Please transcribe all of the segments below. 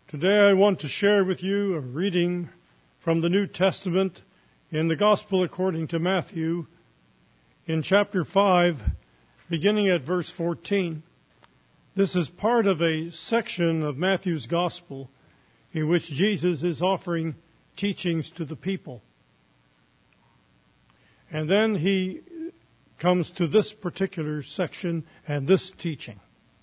Today I want to share with you a reading from the New Testament in the Gospel according to Matthew in chapter 5, beginning at verse 14. This is part of a section of Matthew's Gospel in which Jesus is offering teachings to the people. And then he comes to this particular section and this teaching.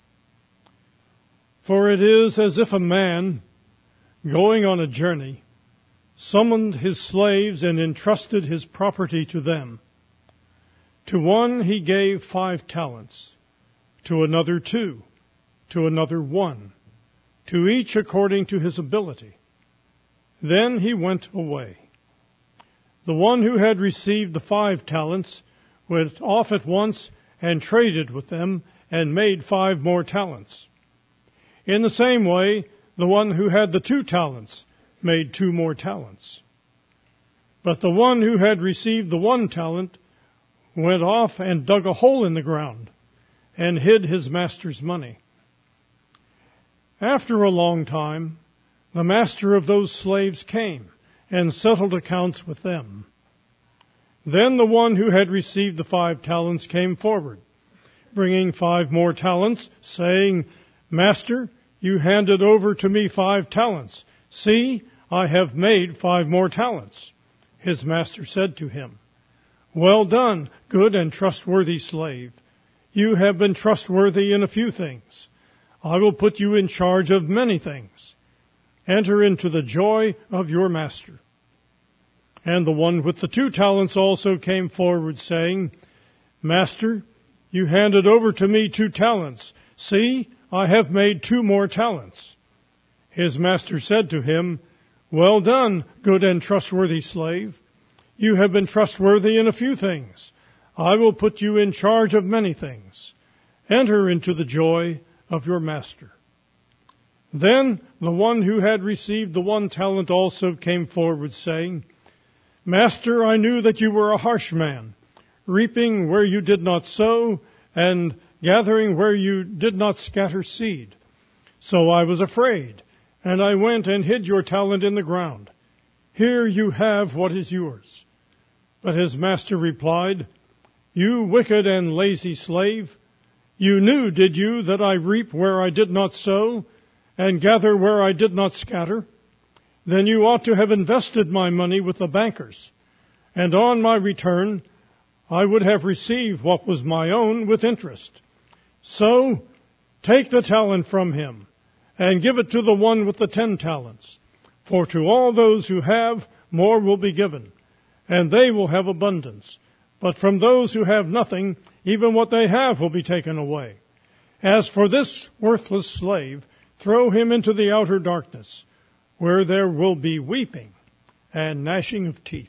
For it is as if a man, going on a journey, summoned his slaves and entrusted his property to them. To one he gave 5 talents, to another 2, to another 1, to each according to his ability. Then he went away. The one who had received the 5 talents went off at once and traded with them and made 5 more talents. In the same way, the one who had the 2 talents made 2 more talents. But the one who had received the 1 talent went off and dug a hole in the ground and hid his master's money. After a long time, the master of those slaves came and settled accounts with them. Then the one who had received the 5 talents came forward, bringing 5 more talents, saying, Master, you handed over to me 5 talents. See, I have made 5 more talents. His master said to him, Well done, good and trustworthy slave. You have been trustworthy in a few things. I will put you in charge of many things. Enter into the joy of your master. And the one with the 2 talents also came forward, saying, Master, you handed over to me 2 talents. See, I have made 2 more talents. His master said to him, Well done, good and trustworthy slave. You have been trustworthy in a few things. I will put you in charge of many things. Enter into the joy of your master. Then the one who had received the 1 talent also came forward, saying, Master, I knew that you were a harsh man, reaping where you did not sow, and gathering where you did not scatter seed. So I was afraid, and I went and hid your talent in the ground. Here you have what is yours. But his master replied, You wicked and lazy slave, you knew, did you, that I reap where I did not sow, and gather where I did not scatter? Then you ought to have invested my money with the bankers, and on my return I would have received what was my own with interest. So take the talent from him, and give it to the one with the 10 talents. For to all those who have, more will be given, and they will have abundance. But from those who have nothing, even what they have will be taken away. As for this worthless slave, throw him into the outer darkness, where there will be weeping and gnashing of teeth.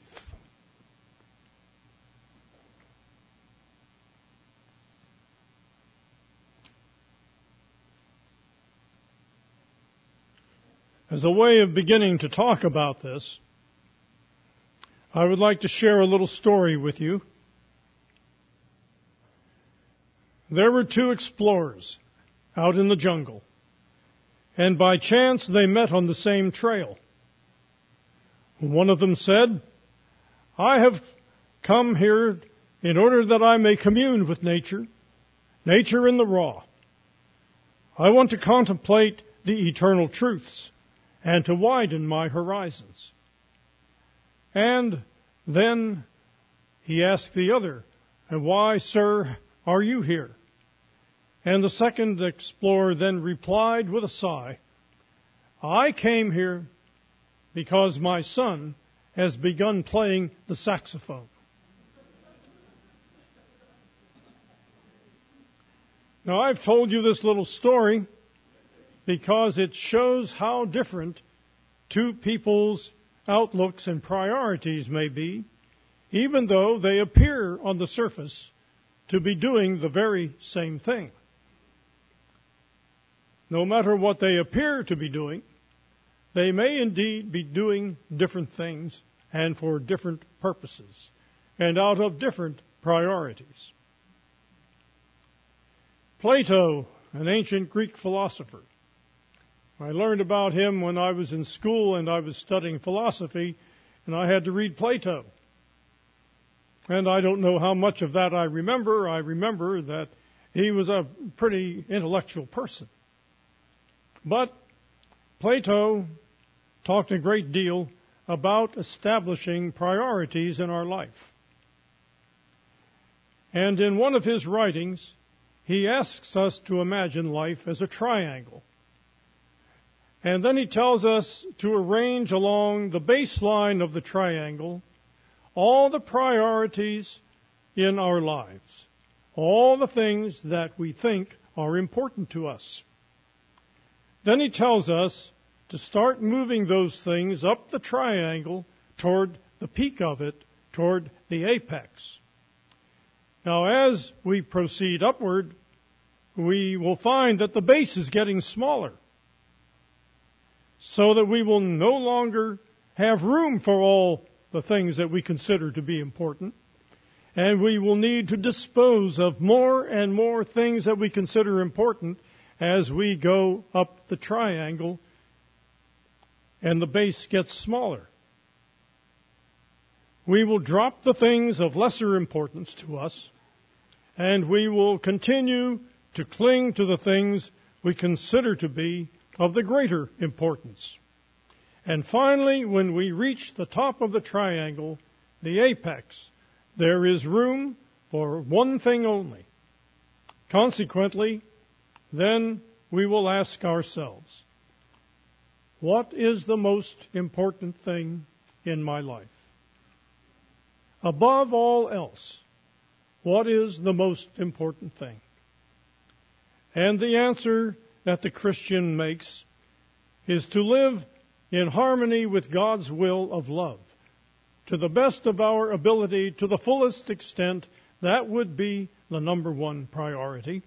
As a way of beginning to talk about this, I would like to share a little story with you. There were 2 explorers out in the jungle, and by chance they met on the same trail. One of them said, I have come here in order that I may commune with nature in the raw. I want to contemplate the eternal truths and to widen my horizons. And then he asked the other, And why, sir, are you here? And the second explorer then replied with a sigh, I came here because my son has begun playing the saxophone. Now, I've told you this little story because it shows how different 2 people's outlooks and priorities may be, even though they appear on the surface to be doing the very same thing. No matter what they appear to be doing, they may indeed be doing different things and for different purposes and out of different priorities. Plato, an ancient Greek philosopher, I learned about him when I was in school and I was studying philosophy, and I had to read Plato. And I don't know how much of that I remember. I remember that he was a pretty intellectual person. But Plato talked a great deal about establishing priorities in our life. And in one of his writings, he asks us to imagine life as a triangle. And then he tells us to arrange along the baseline of the triangle all the priorities in our lives, all the things that we think are important to us. Then he tells us to start moving those things up the triangle toward the peak of it, toward the apex. Now, as we proceed upward, we will find that the base is getting smaller, so that we will no longer have room for all the things that we consider to be important, and we will need to dispose of more and more things that we consider important as we go up the triangle and the base gets smaller. We will drop the things of lesser importance to us, and we will continue to cling to the things we consider to be of the greater importance. And finally, when we reach the top of the triangle, the apex, there is room for one thing only. Consequently, then we will ask ourselves, what is the most important thing in my life? Above all else, what is the most important thing? And the answer that the Christian makes is to live in harmony with God's will of love. To the best of our ability, to the fullest extent, that would be the number one priority.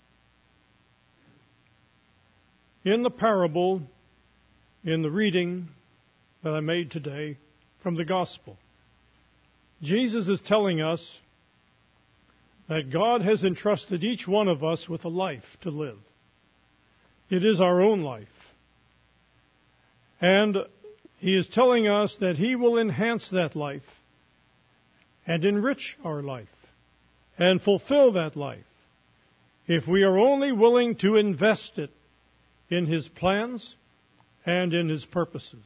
In the parable, in the reading that I made today from the Gospel, Jesus is telling us that God has entrusted each one of us with a life to live. It is our own life. And He is telling us that He will enhance that life and enrich our life and fulfill that life if we are only willing to invest it in His plans and in His purposes.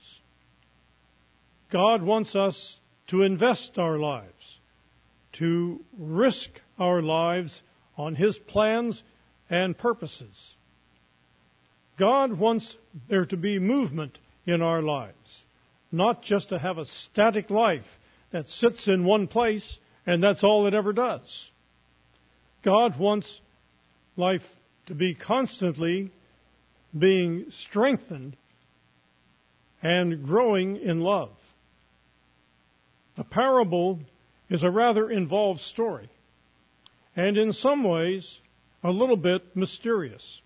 God wants us to invest our lives, to risk our lives on His plans and purposes. God wants there to be movement in our lives, not just to have a static life that sits in one place and that's all it ever does. God wants life to be constantly being strengthened and growing in love. The parable is a rather involved story, and in some ways a little bit mysterious.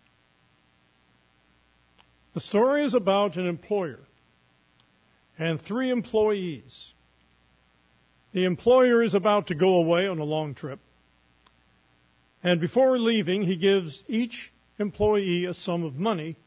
The story is about an employer and 3 employees. The employer is about to go away on a long trip, and before leaving, he gives each employee a sum of money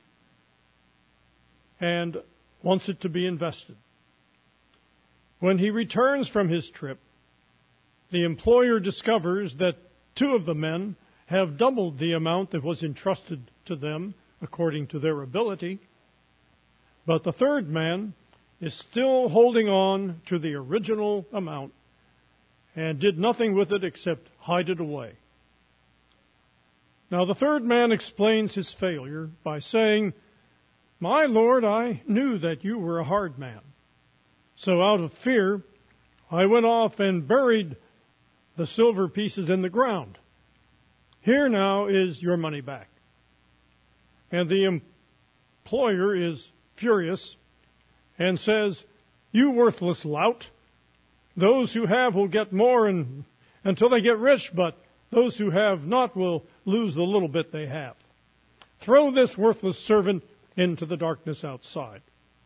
and wants it to be invested. When he returns from his trip, the employer discovers that 2 of the men have doubled the amount that was entrusted to them according to their ability, but the 3rd man is still holding on to the original amount and did nothing with it except hide it away. Now the 3rd man explains his failure by saying, "My Lord, I knew that you were a hard man. So out of fear, I went off and buried the silver pieces in the ground. Here now is your money back." And the employer is furious and says, "You worthless lout. Those who have will get more until they get rich, but those who have not will lose the little bit they have. Throw this worthless servant into the darkness outside."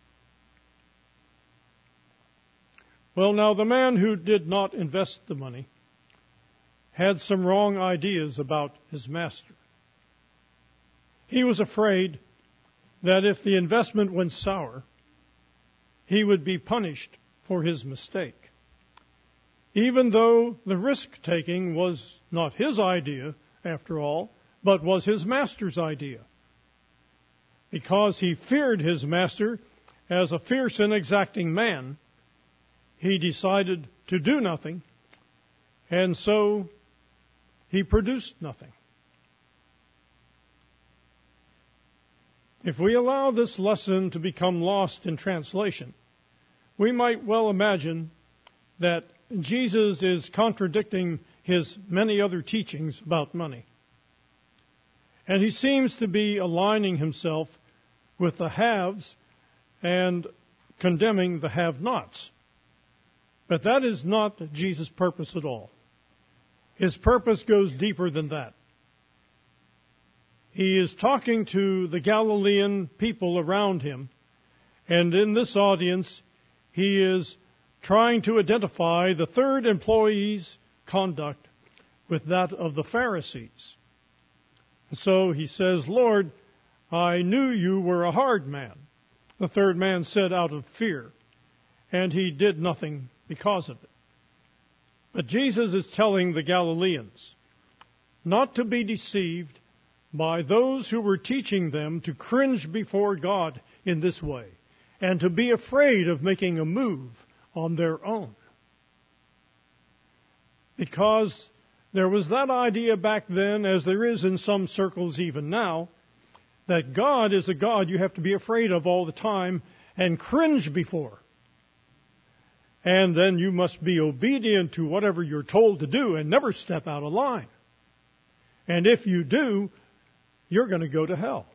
Well, now, the man who did not invest the money had some wrong ideas about his master. He was afraid that if the investment went sour, he would be punished for his mistake, even though the risk-taking was not his idea, after all, but was his master's idea. Because he feared his master as a fierce and exacting man, he decided to do nothing, and so he produced nothing. If we allow this lesson to become lost in translation, we might well imagine that Jesus is contradicting his many other teachings about money. And he seems to be aligning himself with the haves and condemning the have-nots. But that is not Jesus' purpose at all. His purpose goes deeper than that. He is talking to the Galilean people around him, and in this audience, he is trying to identify the third employee's conduct with that of the Pharisees. So he says, "Lord, I knew you were a hard man." The third man said out of fear, and he did nothing because of it. But Jesus is telling the Galileans not to be deceived by those who were teaching them to cringe before God in this way and to be afraid of making a move on their own. Because there was that idea back then, as there is in some circles even now, that God is a God you have to be afraid of all the time and cringe before. And then you must be obedient to whatever you're told to do and never step out of line. And if you do, you're going to go to hell.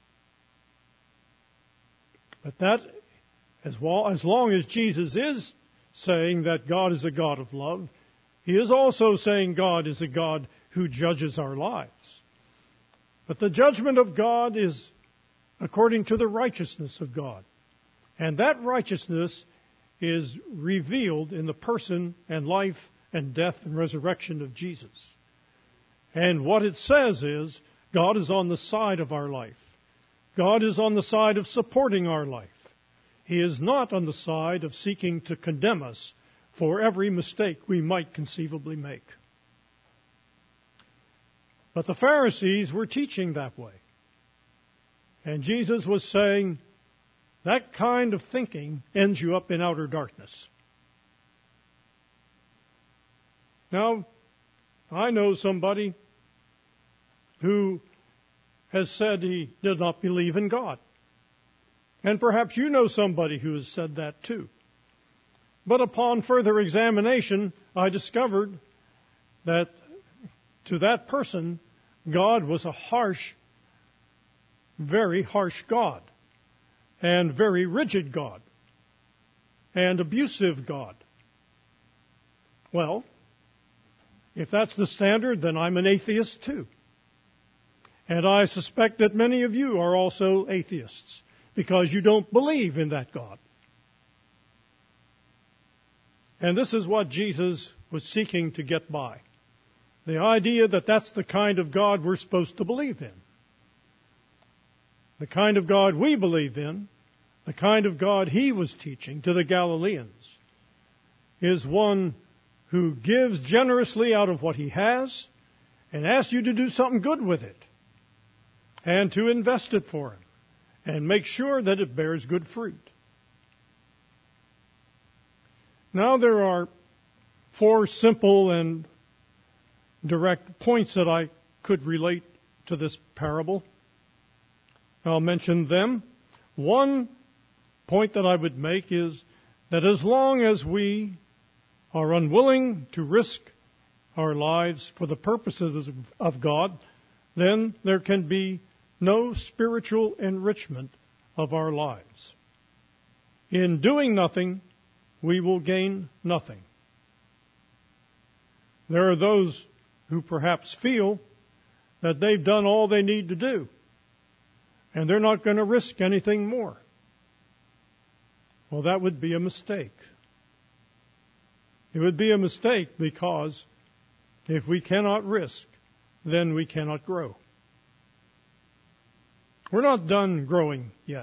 But that, as long as Jesus is saying that God is a God of love, he is also saying God is a God who judges our lives. But the judgment of God is according to the righteousness of God. And that righteousness is revealed in the person and life and death and resurrection of Jesus. And what it says is, God is on the side of our life. God is on the side of supporting our life. He is not on the side of seeking to condemn us for every mistake we might conceivably make. But the Pharisees were teaching that way. And Jesus was saying, that kind of thinking ends you up in outer darkness. Now, I know somebody who has said he did not believe in God. And perhaps you know somebody who has said that too. But upon further examination, I discovered that to that person, God was a harsh, very harsh God, and very rigid God, and abusive God. Well, if that's the standard, then I'm an atheist too. And I suspect that many of you are also atheists, because you don't believe in that God. And this is what Jesus was seeking to get by. The idea that that's the kind of God we're supposed to believe in. The kind of God we believe in, the kind of God he was teaching to the Galileans, is one who gives generously out of what he has and asks you to do something good with it and to invest it for him and make sure that it bears good fruit. Now there are 4 simple and direct points that I could relate to this parable. I'll mention them. One point that I would make is that as long as we are unwilling to risk our lives for the purposes of God, then there can be no spiritual enrichment of our lives. In doing nothing, we will gain nothing. There are those who perhaps feel that they've done all they need to do, and they're not going to risk anything more. Well, that would be a mistake. It would be a mistake because if we cannot risk, then we cannot grow. We're not done growing yet.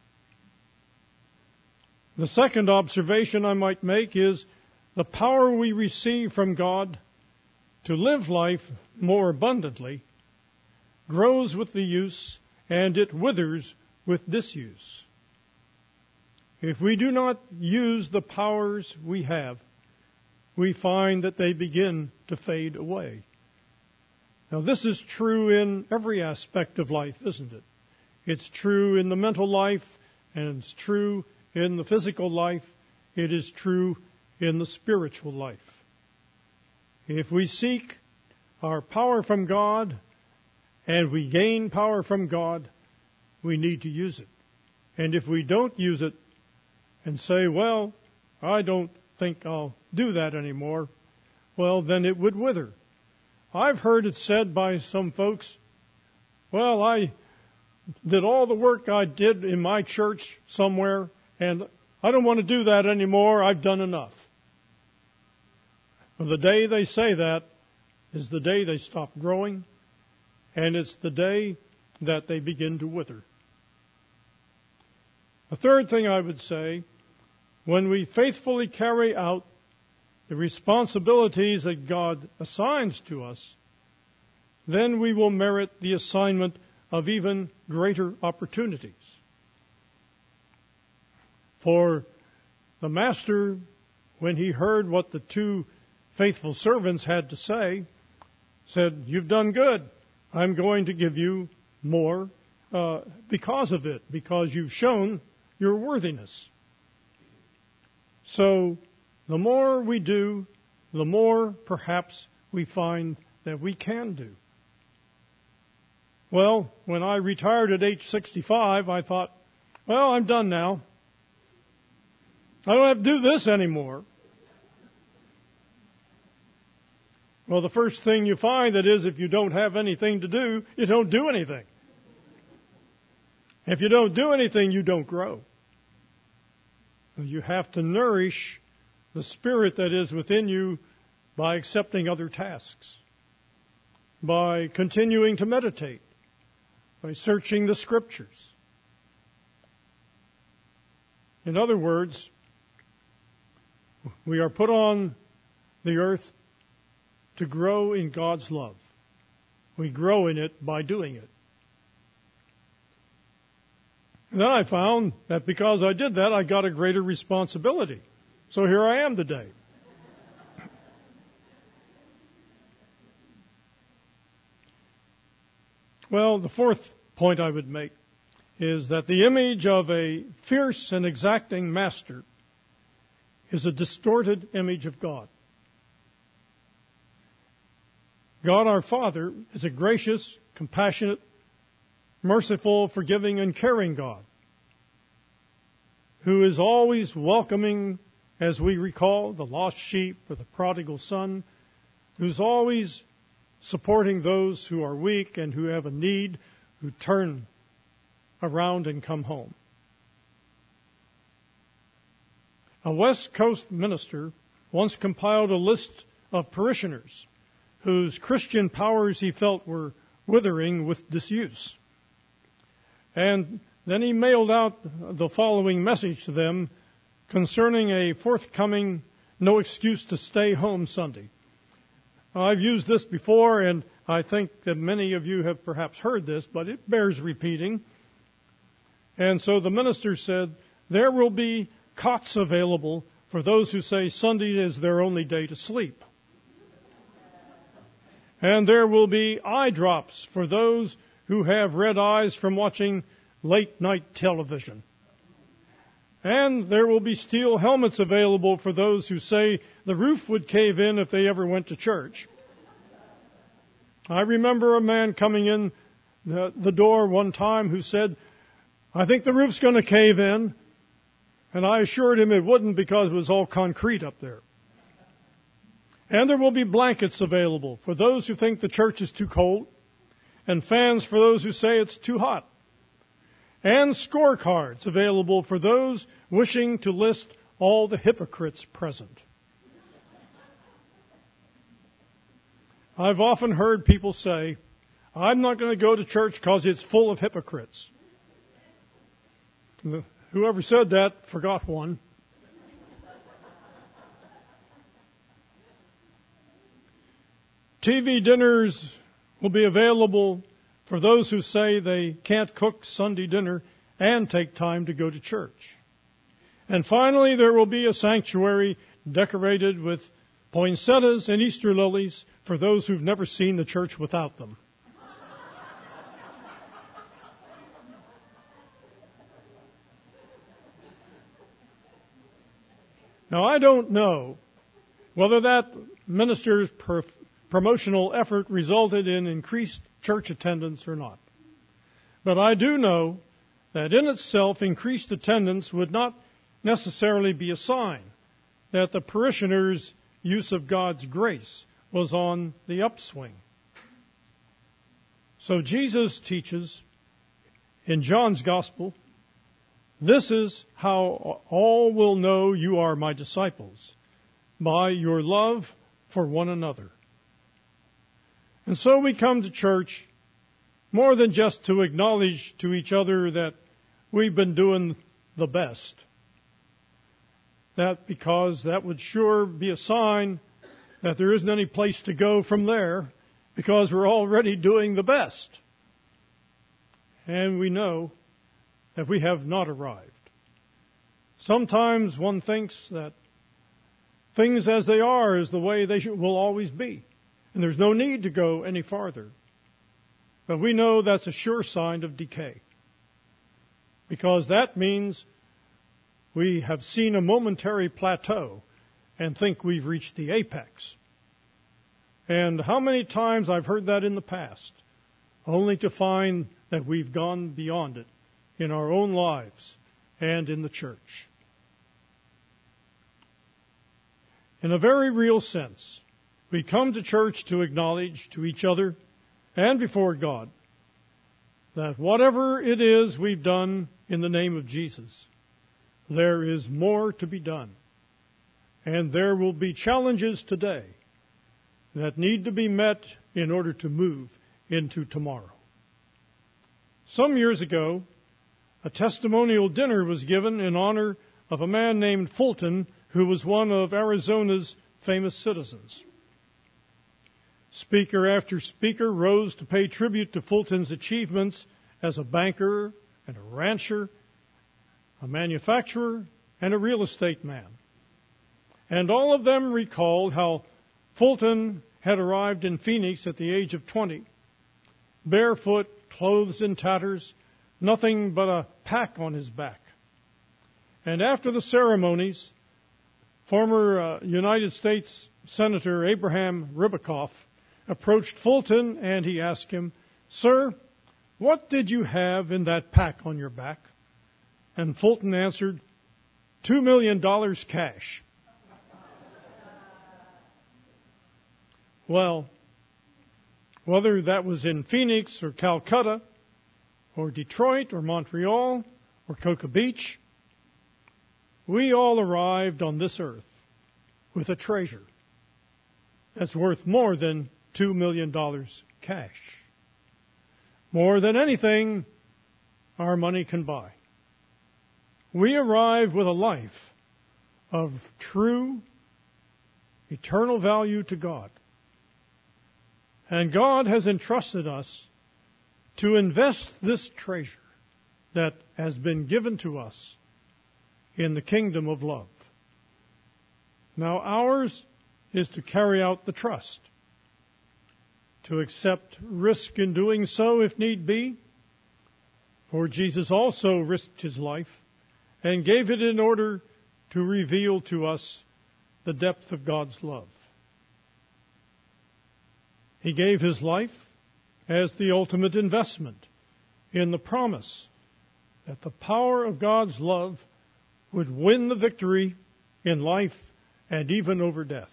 The second observation I might make is the power we receive from God to live life more abundantly grows with the use, and it withers with disuse. If we do not use the powers we have, we find that they begin to fade away. Now, this is true in every aspect of life, isn't it? It's true in the mental life, and it's true in the physical life. It is true in the spiritual life. If we seek our power from God and we gain power from God, we need to use it. And if we don't use it and say, well, I don't think I'll do that anymore, well, then it would wither. I've heard it said by some folks, well, I did all the work I did in my church somewhere, and I don't want to do that anymore. I've done enough. Well, the day they say that is the day they stop growing, and it's the day that they begin to wither. The third thing I would say, when we faithfully carry out the responsibilities that God assigns to us, then we will merit the assignment of even greater opportunities. For the master, when he heard what the two faithful servants had to say, said, "You've done good. I'm going to give you more because of it, because you've shown your worthiness." So the more we do, the more perhaps we find that we can do. Well, when I retired at age 65, I thought, well, I'm done now. I don't have to do this anymore. Well, the first thing you find that is if you don't have anything to do, you don't do anything. If you don't do anything, you don't grow. You have to nourish the spirit that is within you by accepting other tasks, by continuing to meditate, by searching the Scriptures. In other words, we are put on the earth to grow in God's love. We grow in it by doing it. And then I found that because I did that, I got a greater responsibility. So here I am today. Well, the fourth point I would make is that the image of a fierce and exacting master is a distorted image of God. God our Father is a gracious, compassionate, merciful, forgiving, and caring God who is always welcoming, as we recall, the lost sheep or the prodigal son, who's always supporting those who are weak and who have a need, who turn around and come home. A West Coast minister once compiled a list of parishioners whose Christian powers he felt were withering with disuse. And then he mailed out the following message to them concerning a forthcoming No Excuse to Stay Home Sunday. I've used this before, and I think that many of you have perhaps heard this, but it bears repeating. And so the minister said, there will be cots available for those who say Sunday is their only day to sleep. And there will be eye drops for those who have red eyes from watching late night television. And there will be steel helmets available for those who say the roof would cave in if they ever went to church. I remember a man coming in the door one time who said, I think the roof's going to cave in. And I assured him it wouldn't because it was all concrete up there. And there will be blankets available for those who think the church is too cold, and fans for those who say it's too hot, and scorecards available for those wishing to list all the hypocrites present. I've often heard people say, I'm not going to go to church because it's full of hypocrites. Whoever said that forgot one. TV dinners will be available for those who say they can't cook Sunday dinner and take time to go to church. And finally, there will be a sanctuary decorated with poinsettias and Easter lilies for those who've never seen the church without them. Now, I don't know whether that minister's promotional effort resulted in increased church attendance or not. But I do know that in itself, increased attendance would not necessarily be a sign that the parishioners' use of God's grace was on the upswing. So Jesus teaches in John's Gospel, "This is how all will know you are my disciples, by your love for one another." And so we come to church more than just to acknowledge to each other that we've been doing the best. Because that would sure be a sign that there isn't any place to go from there, because we're already doing the best. And we know that we have not arrived. Sometimes one thinks that things as they are is the way they will always be, and there's no need to go any farther. But we know that's a sure sign of decay, because that means we have seen a momentary plateau and think we've reached the apex. And how many times I've heard that in the past, only to find that we've gone beyond it in our own lives and in the church. In a very real sense, we come to church to acknowledge to each other and before God that whatever it is we've done in the name of Jesus, there is more to be done. And there will be challenges today that need to be met in order to move into tomorrow. Some years ago, a testimonial dinner was given in honor of a man named Fulton, who was one of Arizona's famous citizens. Speaker after speaker rose to pay tribute to Fulton's achievements as a banker and a rancher, a manufacturer, and a real estate man. And all of them recalled how Fulton had arrived in Phoenix at the age of 20, barefoot, clothes in tatters, nothing but a pack on his back. And after the ceremonies, former United States Senator Abraham Ribicoff approached Fulton and he asked him, "Sir, what did you have in that pack on your back?" And Fulton answered, $2 million cash. Well, whether that was in Phoenix or Calcutta or Detroit or Montreal or Cocoa Beach, we all arrived on this earth with a treasure that's worth more than $2 million cash, more than anything our money can buy. We arrive with a life of true, eternal value to God. And God has entrusted us to invest this treasure that has been given to us in the kingdom of love. Now ours is to carry out the trust, to accept risk in doing so if need be, for Jesus also risked his life and gave it in order to reveal to us the depth of God's love. He gave his life as the ultimate investment in the promise that the power of God's love would win the victory in life and even over death.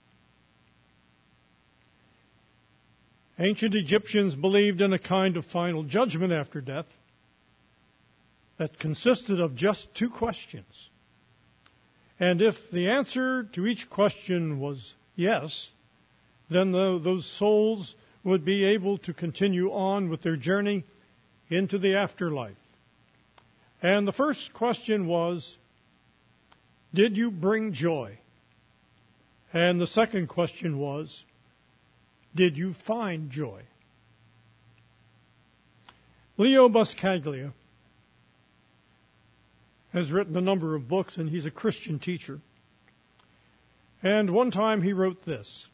Ancient Egyptians believed in a kind of final judgment after death that consisted of just 2 questions. And if the answer to each question was yes, then those souls would be able to continue on with their journey into the afterlife. And the first question was, did you bring joy? And the second question was, did you find joy? Leo Buscaglia has written a number of books, and he's a Christian teacher. And one time he wrote this: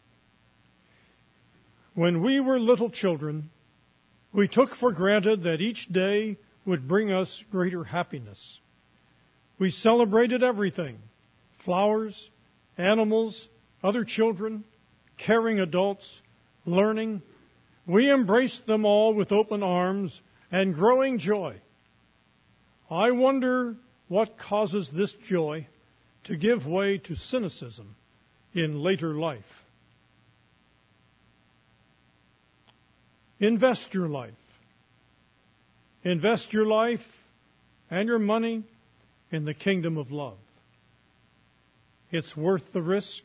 when we were little children, we took for granted that each day would bring us greater happiness. We celebrated everything: flowers, animals, other children, caring adults, learning. We embraced them all with open arms and growing joy. I wonder what causes this joy to give way to cynicism in later life. Invest your life. Invest your life and your money in the kingdom of love. It's worth the risk.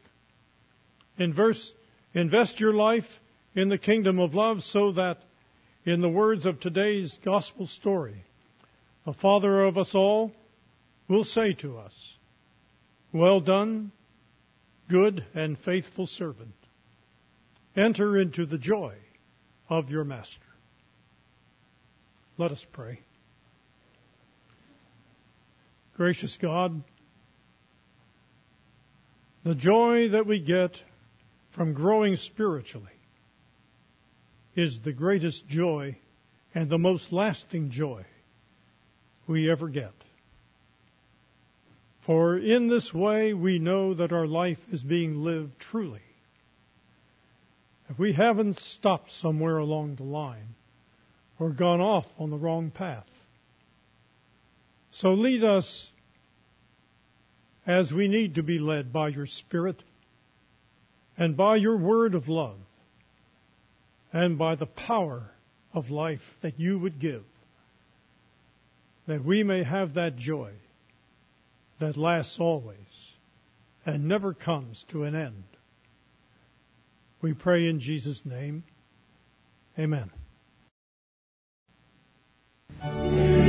Invest your life in the kingdom of love so that, in the words of today's gospel story, the Father of us all will say to us, "Well done, good and faithful servant. Enter into the joy of your master." Let us pray. Gracious God, the joy that we get from growing spiritually is the greatest joy and the most lasting joy we ever get. For in this way we know that our life is being lived truly. If we haven't stopped somewhere along the line or gone off on the wrong path. So lead us as we need to be led by your Spirit and by your word of love and by the power of life that you would give, that we may have that joy that lasts always and never comes to an end. We pray in Jesus' name. Amen.